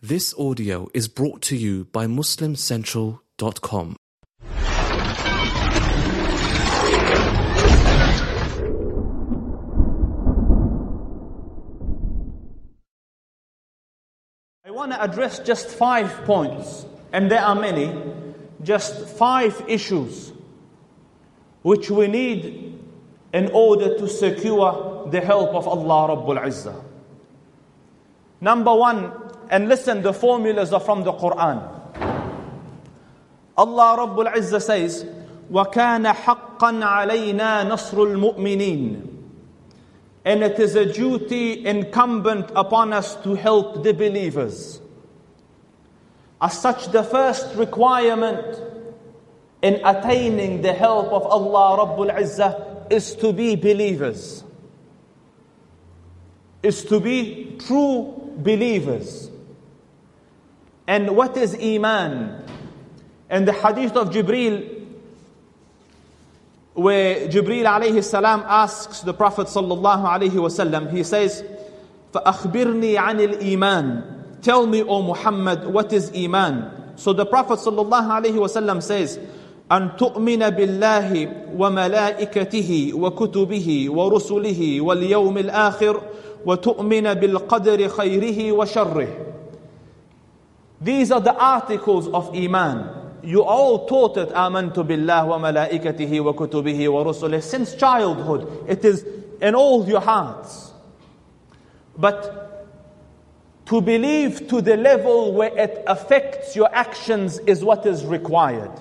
This audio is brought to you by MuslimCentral.com. I want to address just 5 points, and there are many, just 5 issues which we need in order to secure the help of Allah Rabbul Izzah. Number 1, and listen, the formulas are from the Quran. Allah Rabbul Izzah says, وَكَانَ حَقًّا عَلَيْنَا نَصْرُ الْمُؤْمِنِينَ. And it is a duty incumbent upon us to help the believers. As such, the first requirement in attaining the help of Allah Rabbul Izzah is to be believers. Is to be true believers. And what is Iman? In the hadith of Jibreel, where Jibreel alayhi salam asks the Prophet sallallahu alayhi wasallam, he says, فَأَخْبِرْنِي عَنِ الْإِيمَانِ. Tell me, O Muhammad, what is Iman? So the Prophet sallallahu alayhi wasallam says, أَن تُؤْمِنَ بِاللَّهِ وَمَلَائِكَتِهِ وَكُتُبِهِ وَرُسُلِهِ وَالْيَوْمِ الْآخِرِ وَتُؤْمِنَ بِالْقَدْرِ خَيْرِهِ وَشَرِّهِ. These are the articles of Iman. You all taught it, آمَنْتُ بِاللَّهِ وَمَلَائِكَتِهِ وَكُتُبِهِ وَرُسُلِهِ. Since childhood, it is in all your hearts. But to believe to the level where it affects your actions is what is required.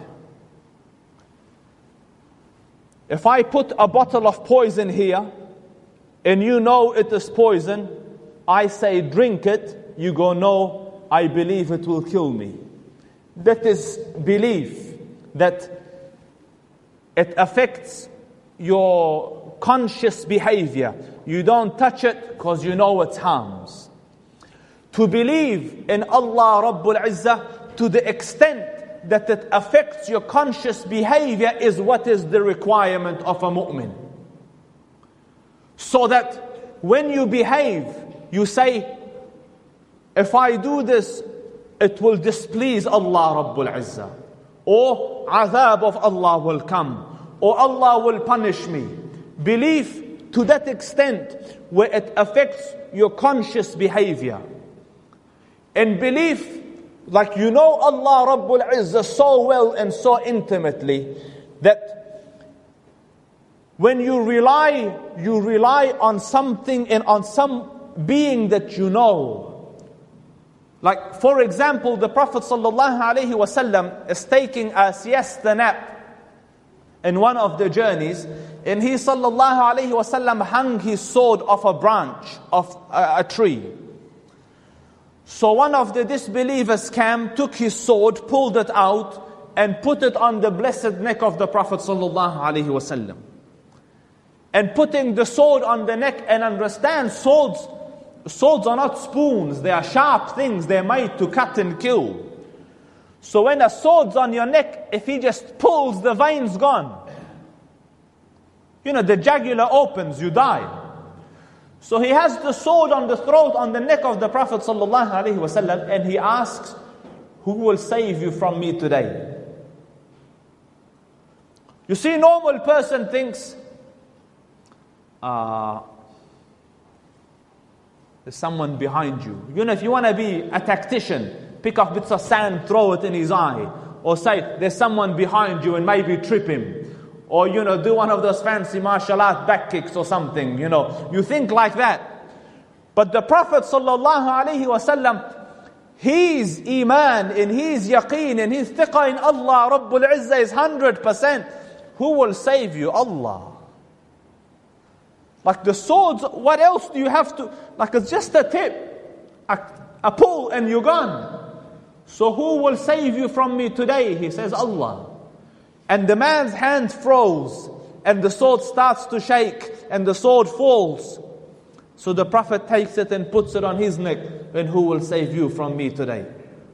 If I put a bottle of poison here, and you know it is poison, I say drink it, you go, no, I believe it will kill me. That is belief, that it affects your conscious behavior. You don't touch it because you know its harms. To believe in Allah Rabbul Izzah to the extent that it affects your conscious behavior is what is the requirement of a mu'min. So that when you behave, you say, if I do this, it will displease Allah Rabbul Izzah. Or azab of Allah will come. Or Allah will punish me. Belief to that extent where it affects your conscious behavior. And belief, like you know Allah Rabbul Izzah so well and so intimately, that when you rely on something and on some being that you know. Like, for example, the Prophet ﷺ is taking a siesta nap in one of the journeys, and he ﷺ hung his sword off a branch of a tree. So one of the disbelievers came, took his sword, pulled it out, and put it on the blessed neck of the Prophet ﷺ. And putting the sword on the neck, and understand, swords are not spoons, they are sharp things, they're made to cut and kill. So when a sword's on your neck, if he just pulls, the veins gone. You know, the jugular opens, you die. So he has the sword on the throat, on the neck of the Prophet ﷺ, and he asks, who will save you from me today? You see, normal person thinks, there's someone behind you. You know, if you want to be a tactician, pick up bits of sand, throw it in his eye. Or say, there's someone behind you and maybe trip him. Or, you know, do one of those fancy martial art back kicks or something. You know, you think like that. But the Prophet ﷺ, his iman and his yaqeen and his thiqah in Allah Rabbul Izzah is 100%. Who will save you? Allah. Like the swords, what else do you have to... Like it's just a tip, a pull and you're gone. So who will save you from me today? He says, Allah. And the man's hand froze, and the sword starts to shake, and the sword falls. So the Prophet takes it and puts it on his neck, and who will save you from me today?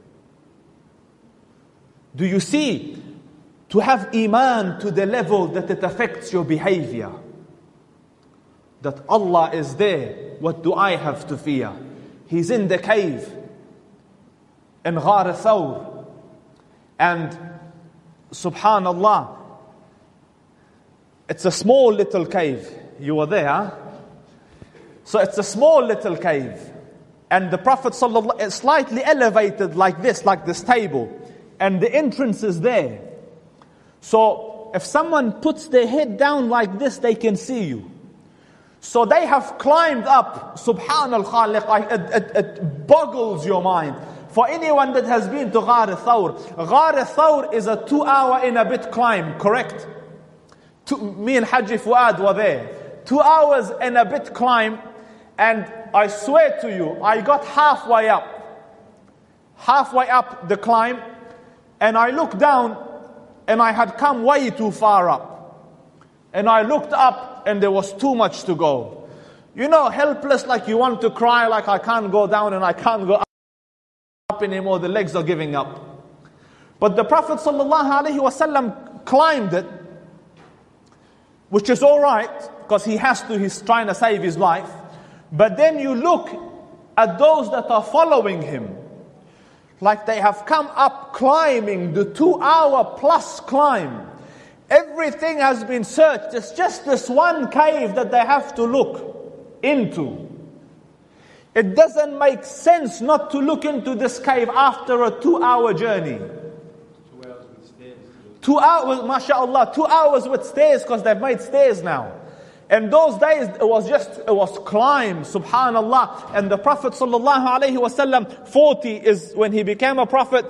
Do you see? To have iman to the level that it affects your behavior. That Allah is there. What do I have to fear? He's in the cave. in Ghar Thawr. And subhanallah, it's a small little cave. You were there, huh? So it's a small little cave. And the Prophet ﷺ is slightly elevated like this table. And the entrance is there. So if someone puts their head down like this, they can see you. So they have climbed up. Subhanal Khaliq, it boggles your mind. For anyone that has been to Ghar Thawr, Ghar Thawr is a 2-hour and a bit climb, correct? Me and Haji Fuad were there. 2 hours and a bit climb. And I swear to you, I got halfway up the climb, and I looked down, and I had come way too far up. And I looked up, and there was too much to go. You know, helpless, like you want to cry, like I can't go down and I can't go up anymore, the legs are giving up. But the Prophet ﷺ climbed it, which is alright, because he's trying to save his life. But then you look at those that are following him, like they have come up climbing the 2-hour plus climb. Everything has been searched. It's just this one cave that they have to look into. It doesn't make sense not to look into this cave after a 2-hour journey. 2 hours with stairs. 2 hours, mashallah, 2 hours with stairs, because they've made stairs now. And those days, it was climb, subhanallah. And the Prophet ﷺ, 40 is when he became a prophet,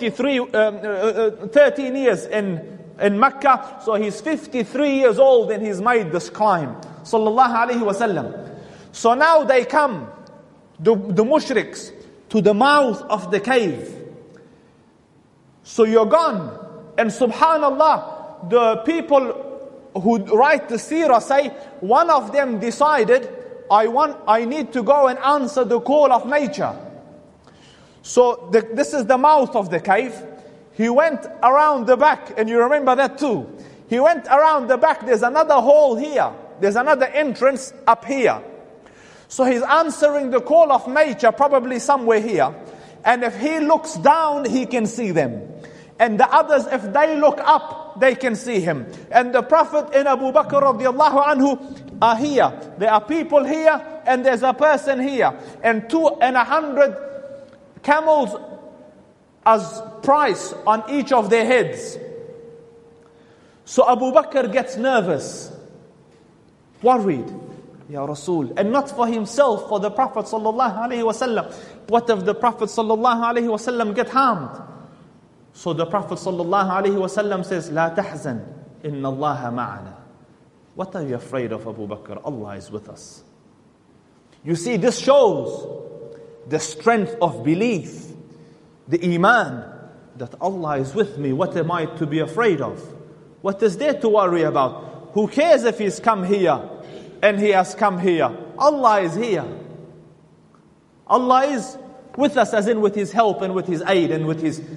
13 years in Mecca. So he's 53 years old and he's made this climb, sallallahu alayhi wasallam. So now they come, the mushriks, to the mouth of the cave. So you're gone. And subhanallah, the people who write the seerah say, one of them decided, I need to go and answer the call of nature. So this is the mouth of the cave. He went around the back, and you remember that too. He went around the back, there's another hole here. There's another entrance up here. So he's answering the call of nature, probably somewhere here. And if he looks down, he can see them. And the others, if they look up, they can see him. And the Prophet and Abu Bakr radiallahu anhu are here. There are people here, and there's a person here. And 200 camels as price on each of their heads. So Abu Bakr gets nervous, worried. Ya Rasul, and not for himself, for the Prophet sallallahu alaihi wasallam. What if the Prophet sallallahu alaihi wasallam get harmed? So the Prophet sallallahu alaihi wasallam says, "La tahzan, inna Allaha ma'ana." What are you afraid of, Abu Bakr? Allah is with us. You see, this shows the strength of belief, the iman, that Allah is with me. What am I to be afraid of? What is there to worry about? Who cares if he's come here and he has come here? Allah is here. Allah is with us, as in with His help and with His aid and with His,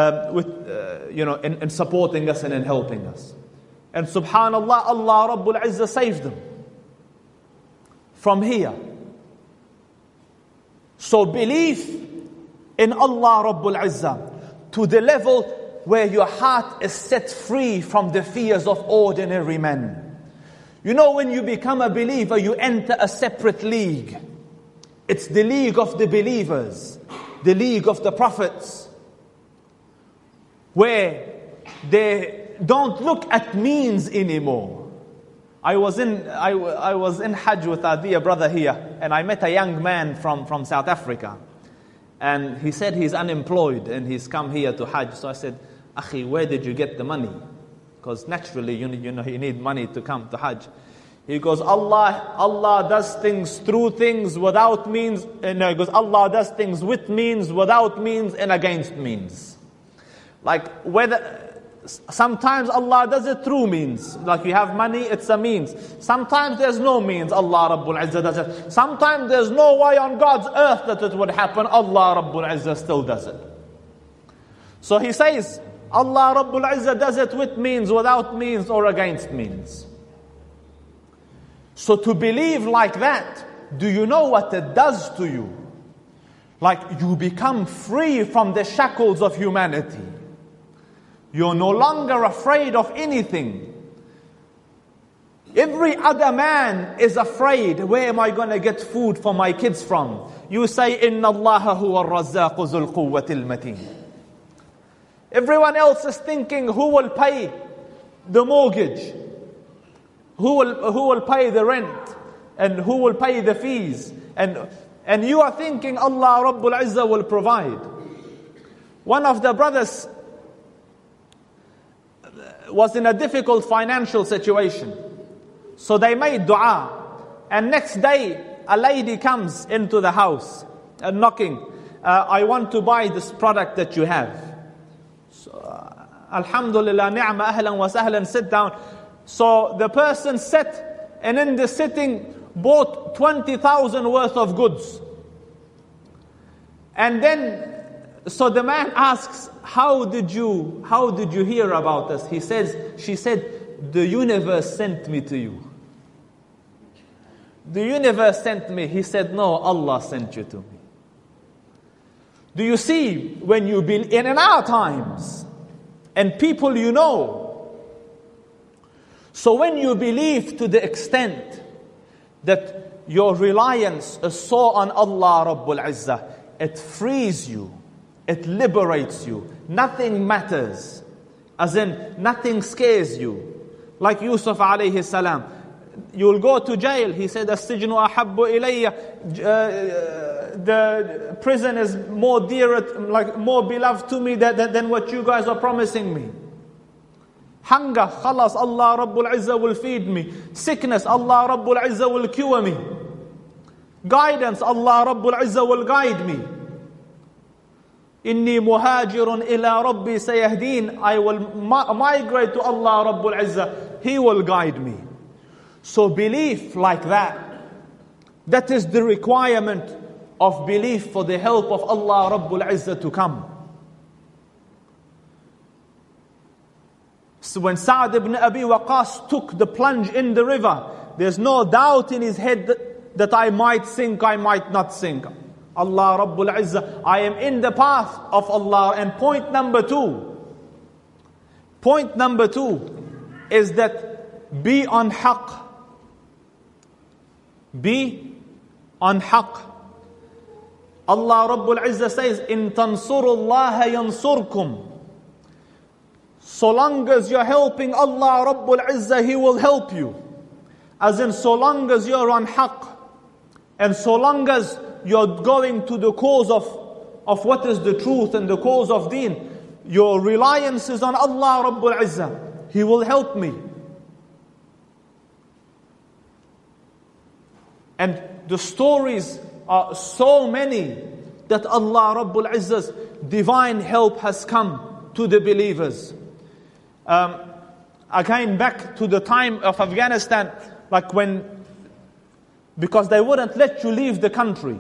in supporting us and in helping us. And subhanallah, Allah Rabbul Izzah saved them from here. So belief in Allah Rabbul Izzah to the level where your heart is set free from the fears of ordinary men. You know, when you become a believer, you enter a separate league. It's the league of the believers, the league of the prophets, where they don't look at means anymore. I was in Hajj with our dear brother here, and I met a young man from South Africa. And he said he's unemployed and he's come here to Hajj. So I said, Akhi, where did you get the money? Because naturally, you need money to come to Hajj. He goes, Allah does things through things without means. No, he goes, Allah does things with means, without means, and against means. Like sometimes Allah does it through means. Like you have money, it's a means. Sometimes there's no means, Allah Rabbul Izzah does it. Sometimes there's no way on God's earth that it would happen, Allah Rabbul Izzah still does it. So he says, Allah Rabbul Izzah does it with means, without means, or against means. So to believe like that, do you know what it does to you? Like you become free from the shackles of humanity. You're no longer afraid of anything. Every other man is afraid, where am I going to get food for my kids from? You say, إِنَّ اللَّهَ هُوَ الرَّزَّاقُ ذُو الْقُوَّةِ الْمَتِينَ. Everyone else is thinking, who will pay the mortgage? Who will pay the rent? And who will pay the fees? And you are thinking Allah Rabbul Izzah will provide. One of the brothers was in a difficult financial situation. So they made dua. And next day, a lady comes into the house and knocking. I want to buy this product that you have. So, Alhamdulillah, ni'ma, ahlan wa sahlan, sit down. So the person sat, and in the sitting bought 20,000 worth of goods. And then, so the man asks, how did you hear about us? She said, the universe sent me to you. The universe sent me. He said, no, Allah sent you to me. Do you see, when you be in our times, and people you know, so when you believe to the extent that your reliance is so on Allah Rabbul Izzah, it frees you, it liberates you. Nothing matters. As in, nothing scares you. Like Yusuf alayhi salam. You'll go to jail. He said, "As-sijnu ahabbu ilayya." The prison is more beloved to me than what you guys are promising me. Hunger, khalas, Allah Rabbul Izzah will feed me. Sickness, Allah Rabbul Izzah will cure me. Guidance, Allah Rabbul Izzah will guide me. Inni muhajirun ila Rabbi sayahdeen. I will migrate to Allah Rabbul Izzah. He will guide me. So belief like that is the requirement of belief for the help of Allah Rabbul Izzah to come. So when Sa'd ibn Abi Waqqas took the plunge in the river, there's no doubt in his head that I might sink, I might not sink. Allah Rabbul Izzah, I am in the path of Allah. And point number two is that be on haqq. Be on haqq. Allah Rabbul Izzah says, "In tansurullaha yansurkum." So long as you're helping Allah Rabbul Izzah, He will help you. As in, so long as you're on haqq, and so long as you're going to the cause of what is the truth and the cause of deen, your reliance is on Allah Rabbul Izzah. He will help me. And the stories are so many that Allah Rabbul Izzah's divine help has come to the believers. Again, back to the time of Afghanistan, because they wouldn't let you leave the country.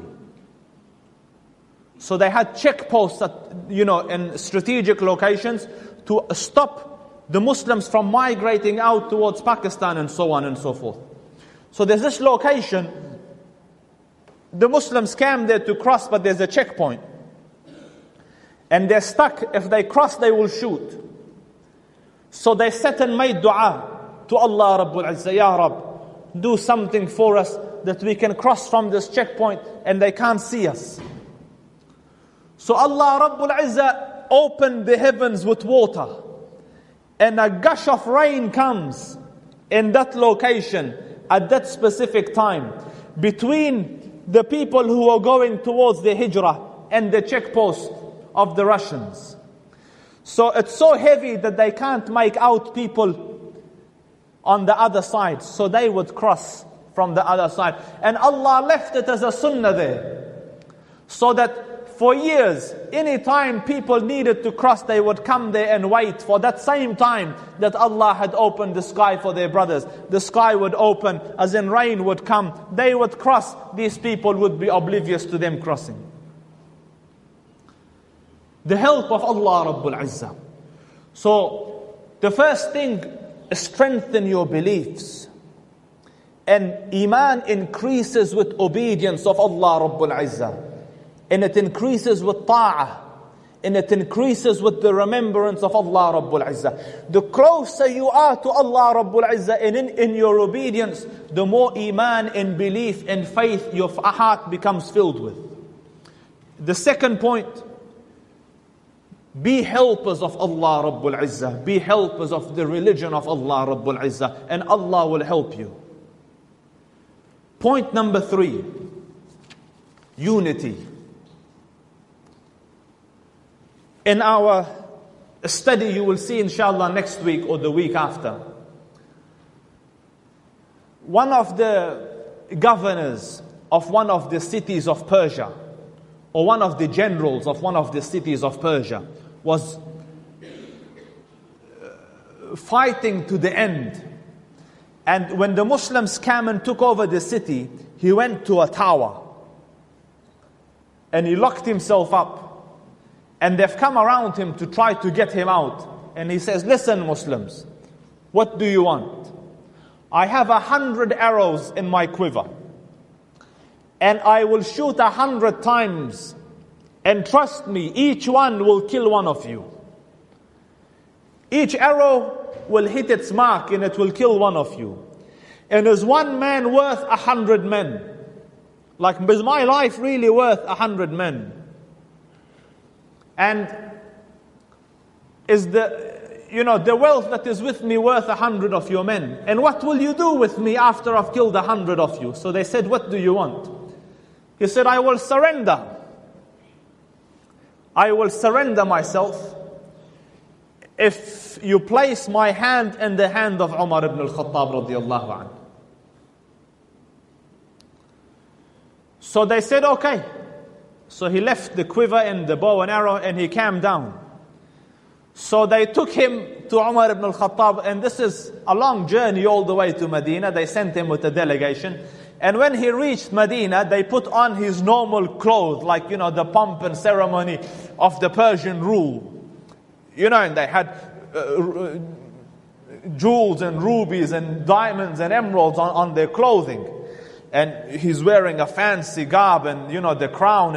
So they had checkposts in strategic locations to stop the Muslims from migrating out towards Pakistan and so on and so forth. So there's this location, the Muslims came there to cross, but there's a checkpoint. And they're stuck. If they cross, they will shoot. So they sat and made dua to Allah Rabbul Izzah, Ya Rabb, do something for us that we can cross from this checkpoint and they can't see us. So Allah Rabbul Izzah opened the heavens with water, and a gush of rain comes in that location at that specific time between the people who are going towards the hijrah and the checkpost of the Russians. So it's so heavy that they can't make out people on the other side. So they would cross from the other side. And Allah left it as a sunnah there. So that for years, any time people needed to cross, they would come there and wait for that same time that Allah had opened the sky for their brothers. The sky would open, as in rain would come. They would cross. These people would be oblivious to them crossing. The help of Allah Rabbul Izzah. So, the first thing is strengthen your beliefs. And Iman increases with obedience of Allah Rabbul Izzah. and it increases with ta'ah, and it increases with the remembrance of Allah Rabbul Izzah. The closer you are to Allah Rabbul Izzah and in your obedience, the more iman and belief and faith your heart becomes filled with. The second point, be helpers of Allah Rabbul Izzah. Be helpers of the religion of Allah Rabbul Izzah, and Allah will help you. Point number 3, unity. In our study, you will see inshallah next week or the week after, one of the governors of one of the cities of Persia, or one of the generals of one of the cities of Persia, was fighting to the end. And when the Muslims came and took over the city, he went to a tower and he locked himself up. And they've come around him to try to get him out. And he says, listen, Muslims, what do you want? I have 100 arrows in my quiver, and I will shoot 100 times. And trust me, each one will kill one of you. Each arrow will hit its mark and it will kill one of you. And is one man worth 100 men? Like, is my life really worth 100 men? And is the wealth that is with me worth 100 of your men? And what will you do with me after I've killed 100 of you? So they said, what do you want? He said, I will surrender. I will surrender myself if you place my hand in the hand of Umar ibn al-Khattab radiyallahu anhu. So they said, okay. So he left the quiver and the bow and arrow and he came down. So they took him to Umar ibn al-Khattab, and this is a long journey all the way to Medina. They sent him with a delegation. And when he reached Medina, they put on his normal clothes, like, the pomp and ceremony of the Persian rule. And they had jewels and rubies and diamonds and emeralds on their clothing. And he's wearing a fancy garb and, the crown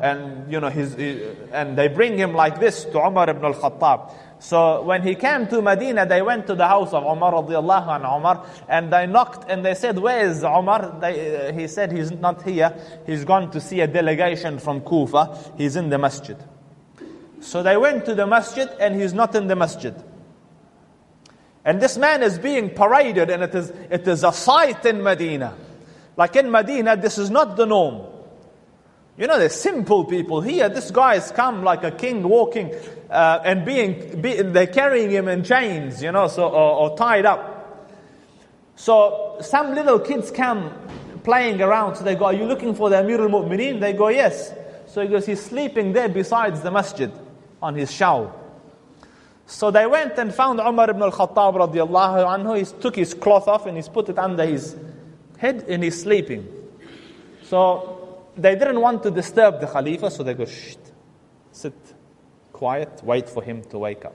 and they bring him like this to Umar ibn al-Khattab. So when he came to Medina, they went to the house of Umar radiyallahu anhu, Umar, and they knocked and they said, where is Umar? He said, he's not here. He's gone to see a delegation from Kufa. He's in the masjid. So they went to the masjid and he's not in the masjid. And this man is being paraded, and it is a sight in Medina. Like in Medina, this is not the norm. They're simple people. Here, this guy has come like a king walking, and they're carrying him in chains, or tied up. So some little kids come playing around. So they go, are you looking for the Amir al-Mu'mineen? They go, yes. So he goes, he's sleeping there besides the masjid on his shawl. So they went and found Umar ibn al-Khattab radiyallahu anhu. He took his cloth off and he's put it under his head and he's sleeping. So they didn't want to disturb the Khalifa, so they go, shh, sit quiet, wait for him to wake up.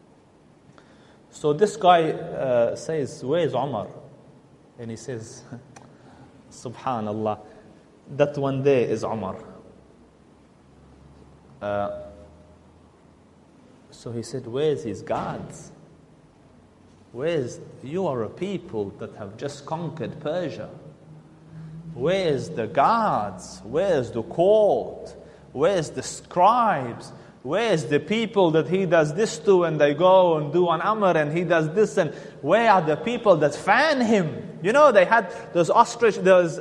So this guy says, where's Umar? And he says, Subhanallah, that one there is Umar. So he said, where's his guards? You are a people that have just conquered Persia. Where's the guards? Where's the court? Where's the scribes? Where's the people that he does this to and they go and do an amr and he does this? And where are the people that fan him? They had those ostrich,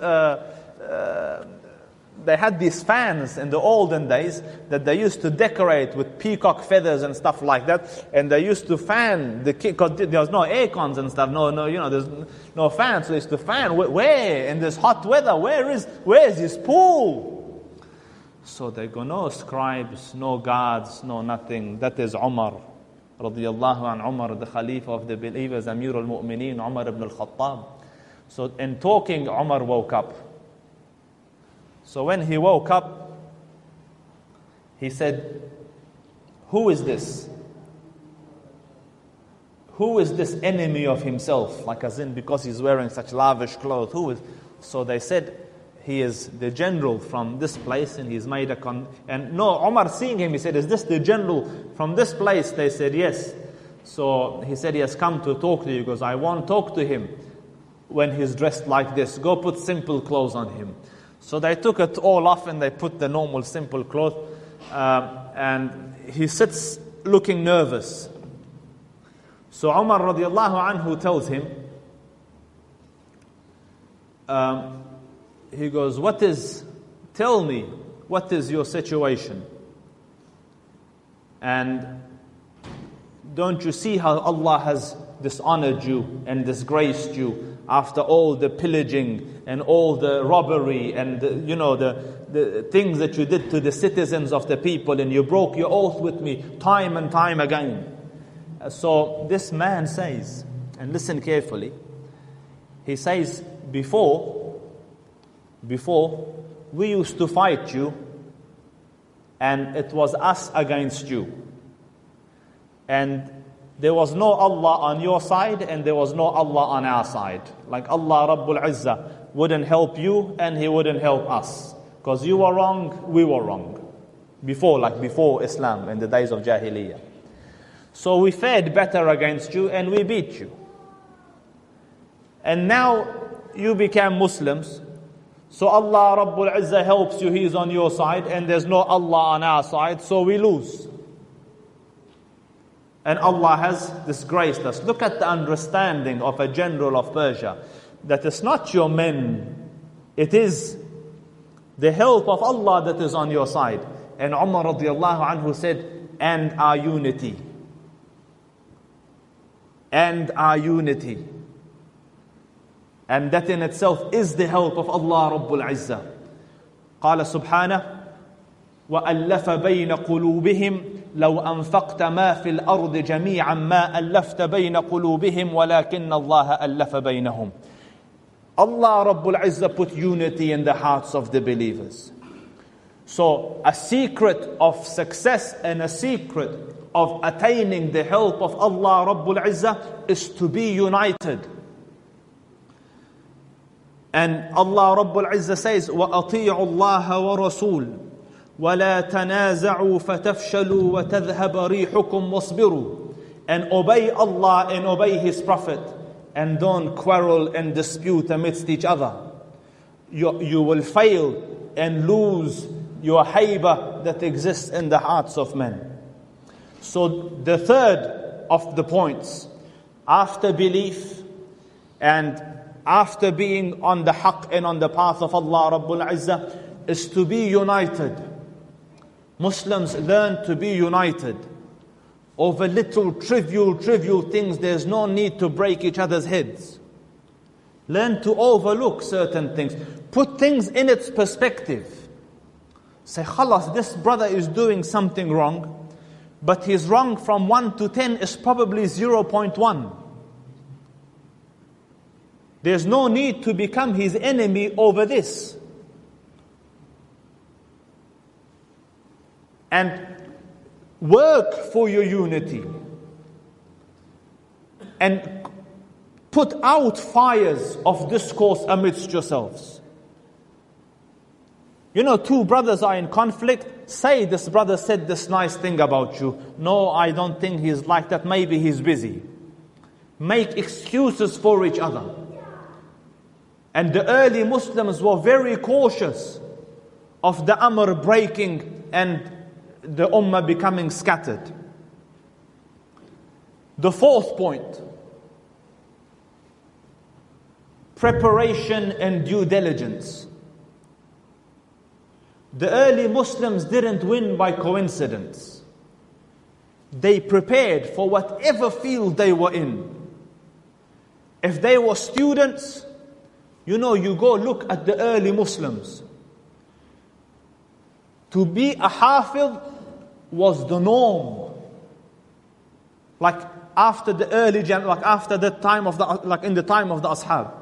they had these fans in the olden days that they used to decorate with peacock feathers and stuff like that, and they used to fan the king, because there was no air cons and stuff, there's no fans, so they used to fan. Where in this hot weather? Where is his pool? So they go, no scribes, no guards, no nothing. That is Umar radiyallahu an, Umar, the Khalifa of the believers, Amir al-Mu'mineen, Umar ibn al-Khattab. So in talking, Umar woke up. So when he woke up, he said, who is this? Who is this enemy of himself? Like as in, because he's wearing such lavish clothes. Who is? So they said, he is the general from this place, and he's made and no, Umar seeing him, he said, is this the general from this place? They said, yes. So he said, he has come to talk to you. He goes, I won't talk to him when he's dressed like this. Go put simple clothes on him. So they took it all off and they put the normal simple clothes. And he sits looking nervous. So Umar radiallahu anhu tells him, he goes, tell me, what is your situation? And don't you see how Allah has dishonored you and disgraced you after all the pillaging and all the robbery and the things that you did to the citizens of the people, and you broke your oath with me time and time again. So this man says, and listen carefully, he says, before we used to fight you, and it was us against you. And there was no Allah on your side, and there was no Allah on our side. Like Allah Rabbul Izzah wouldn't help you, and He wouldn't help us. Because you were wrong, we were wrong. Before Islam, in the days of Jahiliyyah. So we fared better against you, and we beat you. And now you became Muslims. So Allah Rabbul Izzah helps you, He is on your side, and there's no Allah on our side, so we lose. And Allah has disgraced us. Look at the understanding of a general of Persia, that it's not your men, it is the help of Allah that is on your side. And Umar radiallahu anhu said, and our unity. And our unity. And that in itself is the help of Allah Rabbul Izzah. قال سبحانه وألف بين قلوبهم لو أنفقت ما في الأرض جميعا ما ألفت بين قلوبهم ولكن الله ألف بينهم. Allah Rabbul Izzah put unity in the hearts of the believers. So a secret of success and a secret of attaining the help of Allah Rabbul Izzah is to be united. And Allah Rabbul Izzah says, وَأَطِيعُوا اللَّهَ وَرَسُولُ وَلَا تَنَازَعُوا فَتَفْشَلُوا وَتَذْهَبَ رِيحُكُمْ وَاصْبِرُوا. And obey Allah and obey His Prophet, and don't quarrel and dispute amidst each other. You will fail and lose your haybah that exists in the hearts of men. So the third of the points, after belief and after being on the haqq and on the path of Allah Rabbul Izzah, is to be united. Muslims learn to be united. Over little trivial things, there's no need to break each other's heads. Learn to overlook certain things. Put things in its perspective. Say, khalas, this brother is doing something wrong, but his wrong from 1 to 10 is probably 0.1. There's no need to become his enemy over this. And work for your unity. And put out fires of discourse amidst yourselves. Two brothers are in conflict. Say, this brother said this nice thing about you. No, I don't think he's like that. Maybe he's busy. Make excuses for each other. And the early Muslims were very cautious of the Amr breaking and the Ummah becoming scattered. The fourth point, preparation and due diligence. The early Muslims didn't win by coincidence. They prepared for whatever field they were in. If they were students, you go look at the early Muslims. To be a hafiz was the norm. Like after the early after the time of in the time of the ashab.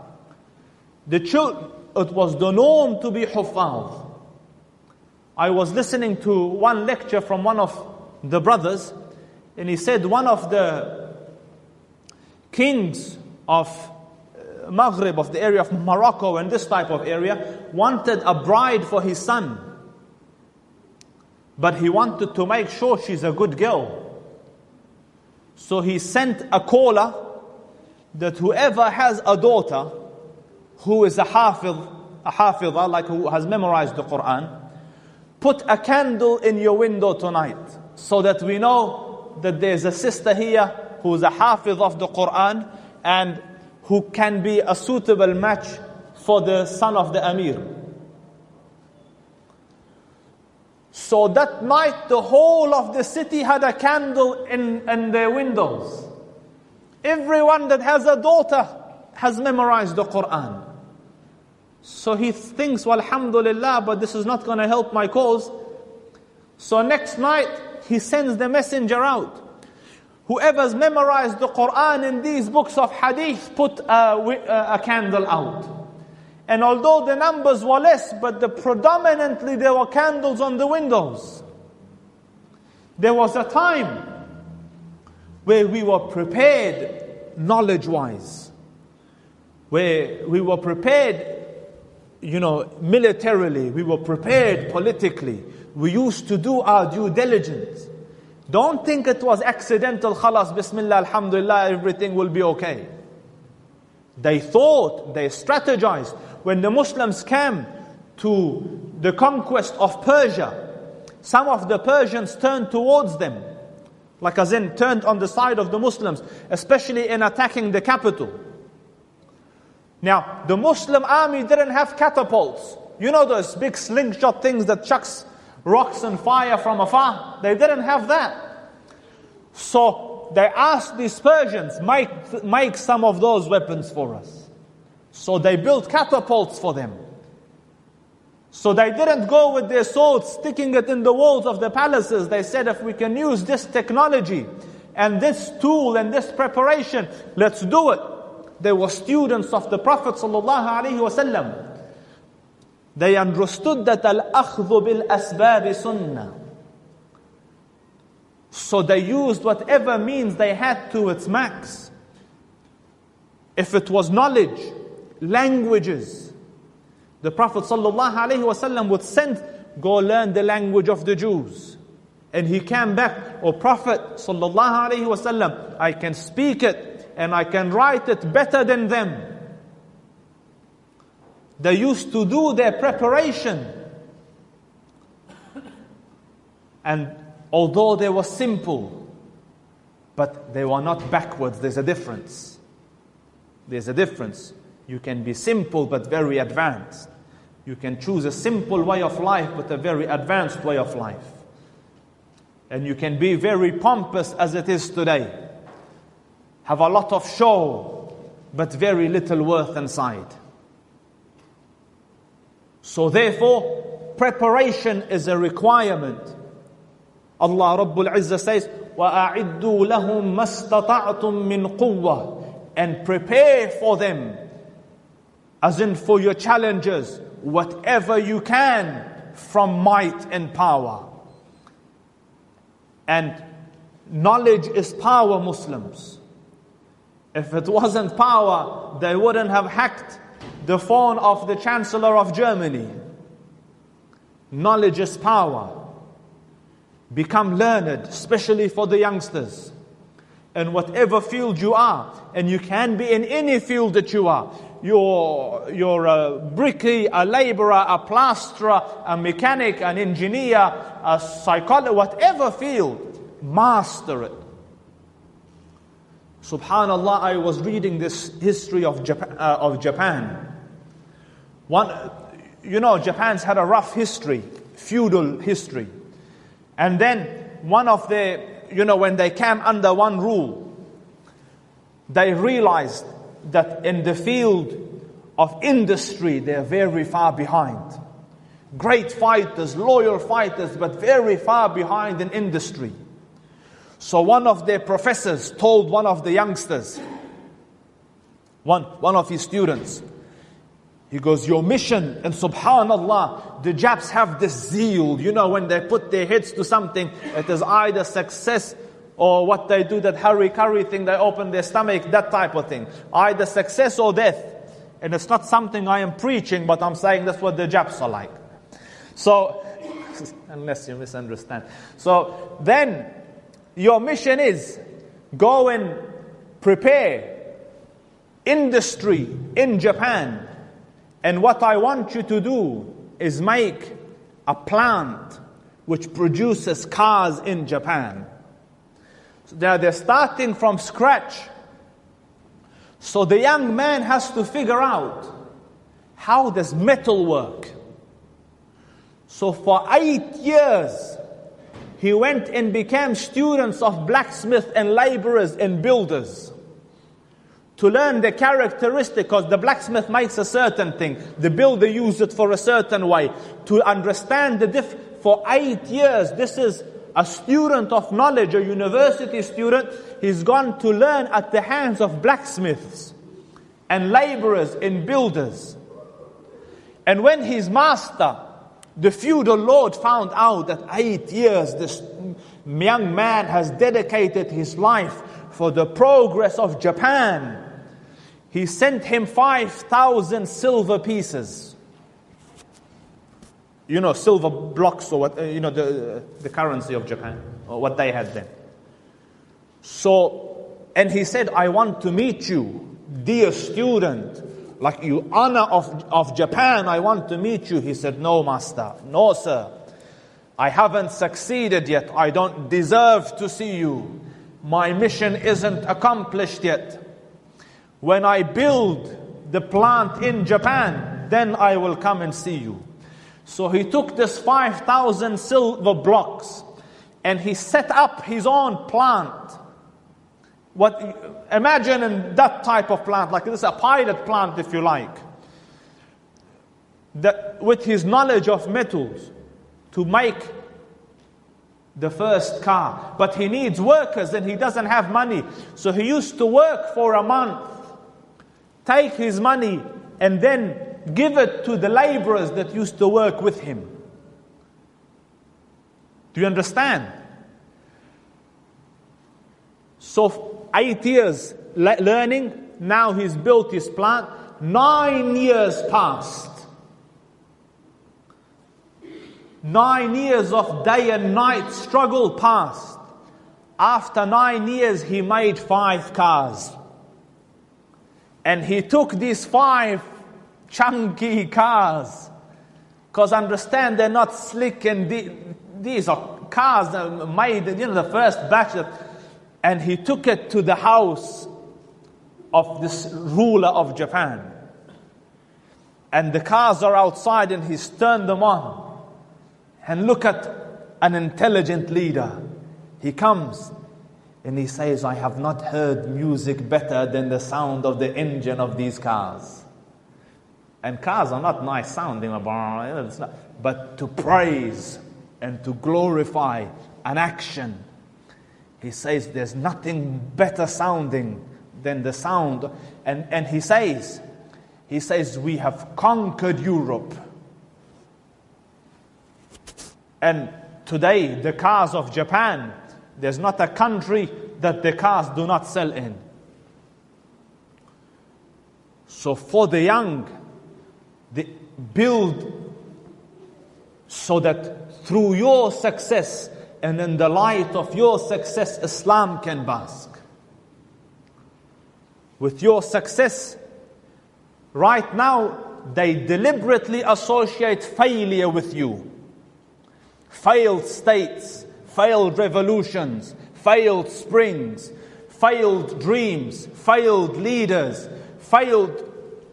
It was the norm to be huffaz. I was listening to one lecture from one of the brothers, and he said one of the kings of Maghrib, of the area of Morocco and this type of area, wanted a bride for his son. But he wanted to make sure she's a good girl. So he sent a caller that whoever has a daughter who is a hafidah, like who has memorized the Quran, put a candle in your window tonight so that we know that there's a sister here who is a hafiz of the Quran and who can be a suitable match for the son of the Amir. So that night, the whole of the city had a candle in their windows. Everyone that has a daughter has memorized the Quran. So he thinks, well, alhamdulillah, but this is not going to help my cause. So next night, he sends the messenger out. Whoever's memorized the Quran in these books of hadith, put a candle out. And although the numbers were less, but predominantly there were candles on the windows. There was a time where we were prepared knowledge-wise, where we were prepared, militarily, we were prepared politically. We used to do our due diligence. Don't think it was accidental, khalas, bismillah, alhamdulillah, everything will be okay. They thought, they strategized. When the Muslims came to the conquest of Persia, some of the Persians turned towards them, like as in turned on the side of the Muslims, especially in attacking the capital. Now, the Muslim army didn't have catapults. You know those big slingshot things that chucks rocks and fire from afar? They didn't have that. So they asked these Persians, make some of those weapons for us. So they built catapults for them. So they didn't go with their swords, sticking it in the walls of the palaces. They said, if we can use this technology and this tool and this preparation, let's do it. They were students of the Prophet ﷺ. They understood that al-akhdhu bil-asbab sunnah. So they used whatever means they had to its max. If it was knowledge, languages, the Prophet ﷺ would send, go learn the language of the Jews. And he came back, O Prophet ﷺ, I can speak it and I can write it better than them. They used to do their preparation. And although they were simple, but they were not backwards. There's a difference. There's a difference. You can be simple but very advanced. You can choose a simple way of life but a very advanced way of life. And you can be very pompous as it is today. Have a lot of show but very little worth inside. So therefore, preparation is a requirement. Allah Rabbul Izzah says, وَأَعِدُّوا لَهُمْ مَسْتَطَعْتُم مِّن قُوَّةٍ, and prepare for them, as in for your challenges, whatever you can from might and power. And knowledge is power, Muslims. If it wasn't power, they wouldn't have hacked the phone of the Chancellor of Germany. Knowledge is power. Become learned, especially for the youngsters. In whatever field you are, and you can be in any field that you are. You're a brickie, a laborer, a plasterer, a mechanic, an engineer, a psychologist, whatever field, master it. Subhanallah, I was reading this history of Japan. Japan's had a rough history, feudal history. And then one of the, when they came under one rule, they realized that in the field of industry, they're very far behind. Great fighters, loyal fighters, but very far behind in industry. So one of their professors told one of the youngsters, one of his students, he goes, your mission, and subhanallah, the Japs have this zeal, when they put their heads to something, it is either success or what they do, that hurry-curry thing, they open their stomach, that type of thing. Either success or death. And it's not something I am preaching, but I'm saying that's what the Japs are like. So, unless you misunderstand. So, then, your mission is, go and prepare industry in Japan. And what I want you to do is make a plant which produces cars in Japan. So they're starting from scratch. So the young man has to figure out, how does metal work? So for 8 years, he went and became students of blacksmith and laborers and builders to learn the characteristic, because the blacksmith makes a certain thing, the builder uses it for a certain way. To understand for 8 years, this is a student of knowledge, a university student. He's gone to learn at the hands of blacksmiths and laborers and builders. And when his master, the feudal lord, found out that 8 years this young man has dedicated his life for the progress of Japan, he sent him 5,000 silver pieces. You know, silver blocks, or what, the currency of Japan, or what they had then. So, and he said, I want to meet you, dear student, like you honor of Japan, I want to meet you. He said, no, master, no, sir. I haven't succeeded yet. I don't deserve to see you. My mission isn't accomplished yet. When I build the plant in Japan, then I will come and see you. So he took this 5,000 silver blocks and he set up his own plant. Imagine in that type of plant, like this is a pilot plant if you like, with his knowledge of metals to make the first car. But he needs workers and he doesn't have money. So he used to work for a month, take his money, and then give it to the laborers that used to work with him. Do you understand? So 8 years learning, now he's built his plant. 9 years passed. 9 years of day and night struggle passed. After 9 years, he made 5 cars. And he took these 5 chunky cars, because understand, they're not slick, and these are cars that made, the first batch. And he took it to the house of this ruler of Japan. And the cars are outside and he's turned them on. And look at an intelligent leader. He comes and he says, I have not heard music better than the sound of the engine of these cars. And cars are not nice sounding, but to praise and to glorify an action. He says there's nothing better sounding than the sound. And he says, we have conquered Europe. And today, the cars of Japan, there's not a country that the cars do not sell in. So for the young, they build so that through your success and in the light of your success, Islam can bask. With your success, right now, they deliberately associate failure with you. Failed states, failed revolutions, failed springs, failed dreams, failed leaders, failed...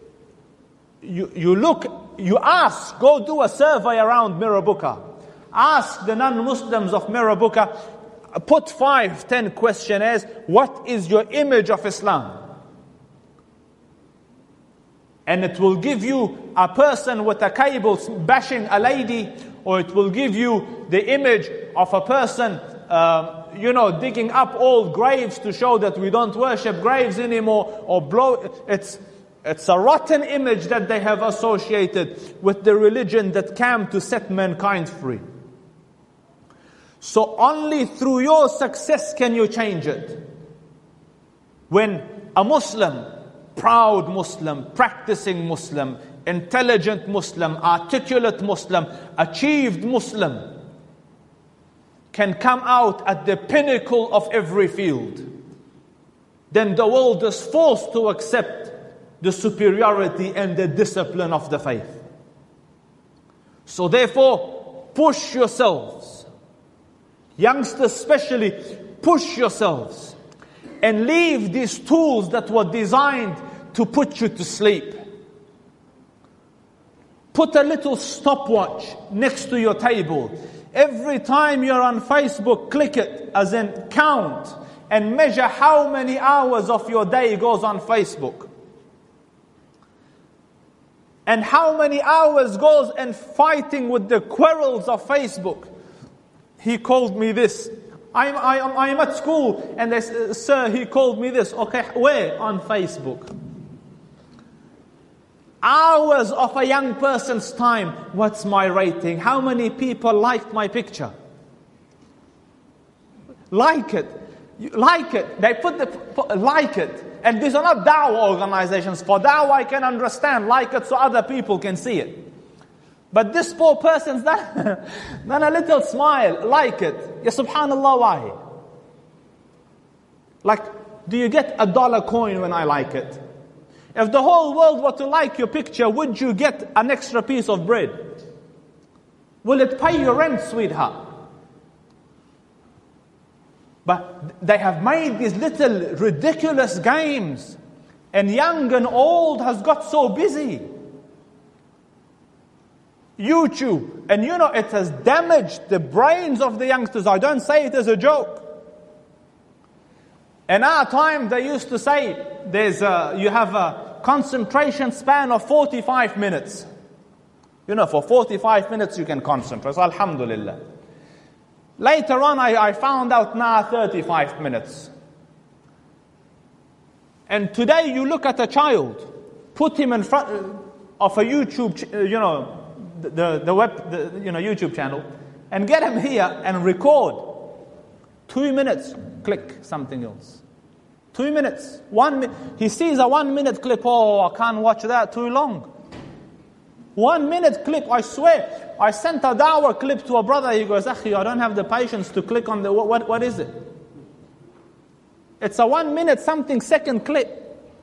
You ask, go do a survey around Mirabuka. Ask the non-Muslims of Mirabuka, put 5-10 questionnaires, what is your image of Islam? And it will give you a person with a cable bashing a lady, or it will give you the image of a person, digging up old graves to show that we don't worship graves anymore, or it's a rotten image that they have associated with the religion that came to set mankind free. So only through your success can you change it. When a Muslim proud Muslim, practicing Muslim, intelligent Muslim, articulate Muslim, achieved Muslim can come out at the pinnacle of every field, then the world is forced to accept the superiority and the discipline of the faith. So therefore, push yourselves. Youngsters especially, push yourselves and leave these tools that were designed to put you to sleep. Put a little stopwatch next to your table. Every time you're on Facebook, click it, as in count, and measure how many hours of your day goes on Facebook. And how many hours goes in fighting with the quarrels of Facebook. He called me this. I'm at school, and they say, sir, he called me this. Okay, where? On Facebook. Hours of a young person's time. What's my rating? How many people liked my picture? Like it. Like it. They like it. And these are not da'wah organizations. For da'wah I can understand. Like it so other people can see it. But this poor person's done a little smile. Like it. Ya subhanallah, why? Like, do you get $1 coin when I like it? If the whole world were to like your picture, would you get an extra piece of bread? Will it pay your rent, sweetheart? But they have made these little ridiculous games. And young and old has got so busy. YouTube. And you know, it has damaged the brains of the youngsters. I don't say it as a joke. In our time, they used to say, you have a concentration span of 45 minutes. You know, for 45 minutes you can concentrate. So alhamdulillah. Later on, I found out now 35 minutes. And today you look at a child, put him in front of a YouTube, the YouTube channel, and get him here and record. 2 minutes, click something else. 2 minutes, 1 minute. He sees a 1 minute clip. Oh, I can't watch that, too long. 1 minute clip, I swear. I sent a da'wah clip to a brother. He goes, Akhi, I don't have the patience to click on the, what is it? It's a 1 minute something second clip.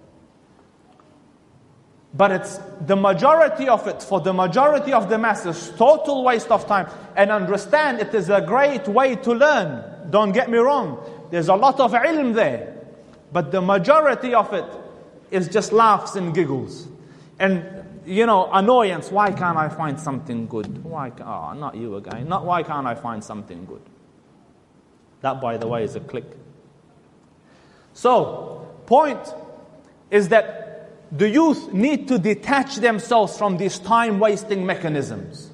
But it's the majority of it, for the majority of the masses, total waste of time. And understand, it is a great way to learn. Don't get me wrong. There's a lot of ilm there. But the majority of it is just laughs and giggles. And, annoyance. Why can't I find something good? Not you again. Not why can't I find something good? That, by the way, is a click. So, point is that the youth need to detach themselves from these time-wasting mechanisms.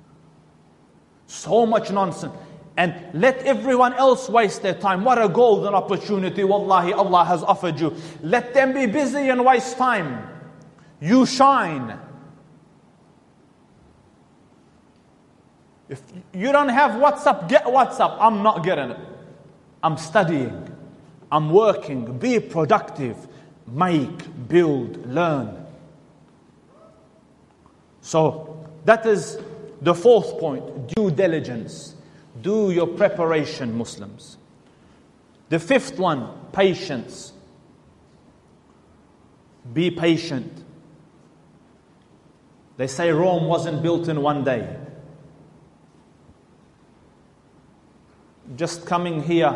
So much nonsense. And let everyone else waste their time. What a golden opportunity, wallahi, Allah has offered you. Let them be busy and waste time. You shine. If you don't have WhatsApp, get WhatsApp. I'm not getting it. I'm studying. I'm working. Be productive. Make, build, learn. So, that is the fourth point. Due diligence. Do your preparation, Muslims. The fifth one, patience. Be patient. They say Rome wasn't built in one day. Just coming here,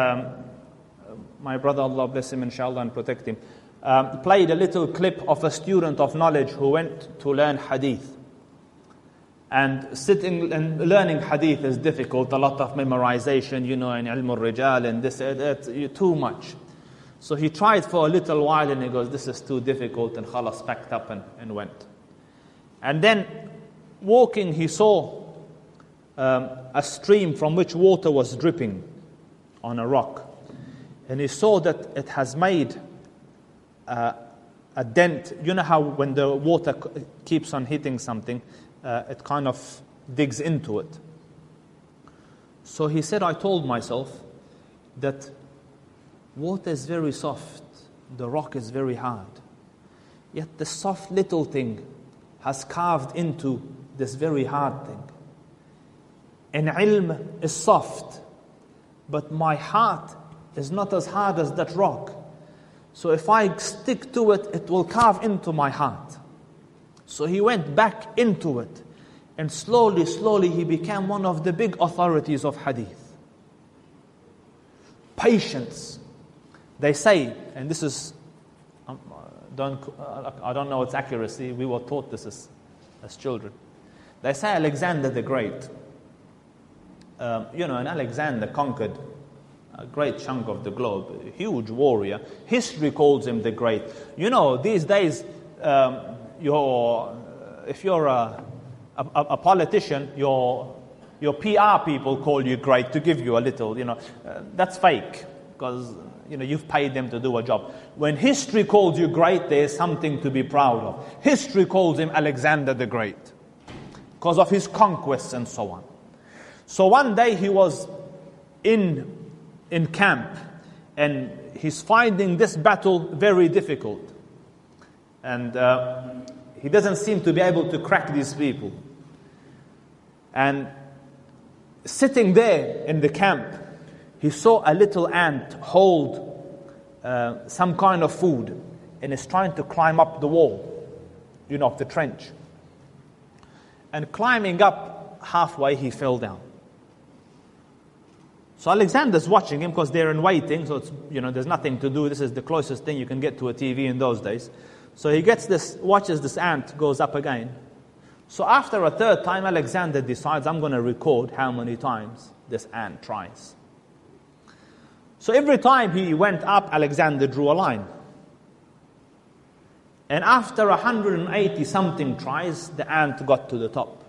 my brother, Allah bless him, inshallah, and protect him, played a little clip of a student of knowledge who went to learn hadith. And sitting and learning hadith is difficult, a lot of memorization, in ilm al-rijal and this, too much. So he tried for a little while and he goes, this is too difficult, and khalas, packed up and went. And then walking, he saw a stream from which water was dripping on a rock. And he saw that it has made a dent. You know how when the water keeps on hitting something, it kind of digs into it. So he said, I told myself that water is very soft, the rock is very hard. Yet the soft little thing has carved into this very hard thing. And ilm is soft, but my heart is not as hard as that rock. So if I stick to it, it will carve into my heart. So he went back into it. And slowly, slowly he became one of the big authorities of hadith. Patience. They say, and this is, I don't know its accuracy, we were taught this as children. They say Alexander the Great, and Alexander conquered a great chunk of the globe, a huge warrior. History calls him the Great. These days, if you're a politician, your PR people call you great to give you a little, that's fake, because, you've paid them to do a job. When history calls you great, there's something to be proud of. History calls him Alexander the Great, because of his conquests and so on. So one day he was in camp, and he's finding this battle very difficult. And he doesn't seem to be able to crack these people. And sitting there in the camp, he saw a little ant hold some kind of food, and is trying to climb up the wall, of the trench. And climbing up halfway, he fell down. So Alexander's watching him because they're in waiting, so it's, there's nothing to do. This is the closest thing you can get to a TV in those days. So he watches this ant goes up again. So after a third time, Alexander decides, I'm going to record how many times this ant tries. So every time he went up, Alexander drew a line. And after 180 something tries, the ant got to the top.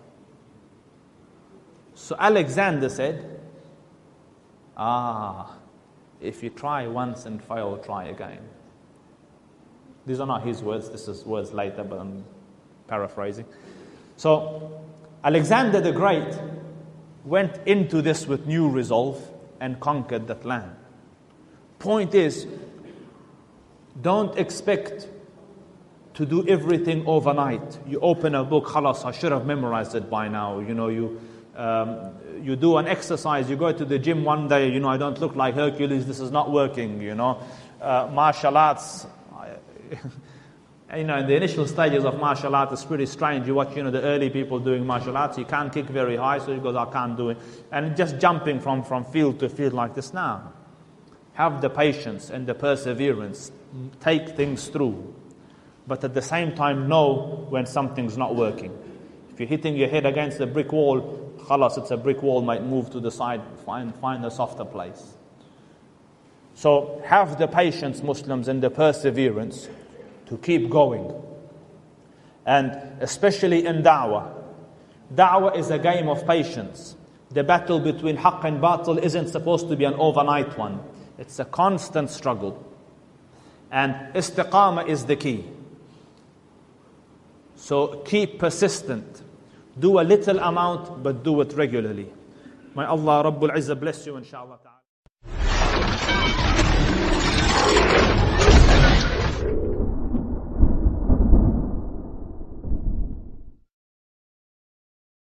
So Alexander said, if you try once and fail, try again. These are not his words, this is words later, but I'm paraphrasing. So Alexander the Great went into this with new resolve and conquered that land. Point is, don't expect to do everything overnight. You open a book, khalas, I should have memorized it by now. You do an exercise, you go to the gym one day, I don't look like Hercules, this is not working, martial arts. In the initial stages of martial arts, it's pretty strange. You watch, the early people doing martial arts, you can't kick very high, so he goes, I can't do it. And just jumping from field to field like this now. Have the patience and the perseverance. Take things through. But at the same time, know when something's not working. If you're hitting your head against a brick wall, khalas, it's a brick wall, might move to the side, find a softer place. So have the patience, Muslims, and the perseverance to keep going. And especially in da'wah. Da'wah is a game of patience. The battle between haqq and batil isn't supposed to be an overnight one. It's a constant struggle. And istiqamah is the key. So keep persistent. Do a little amount, but do it regularly. May Allah Rabbul Izzah bless you, inshaAllah ta'ala.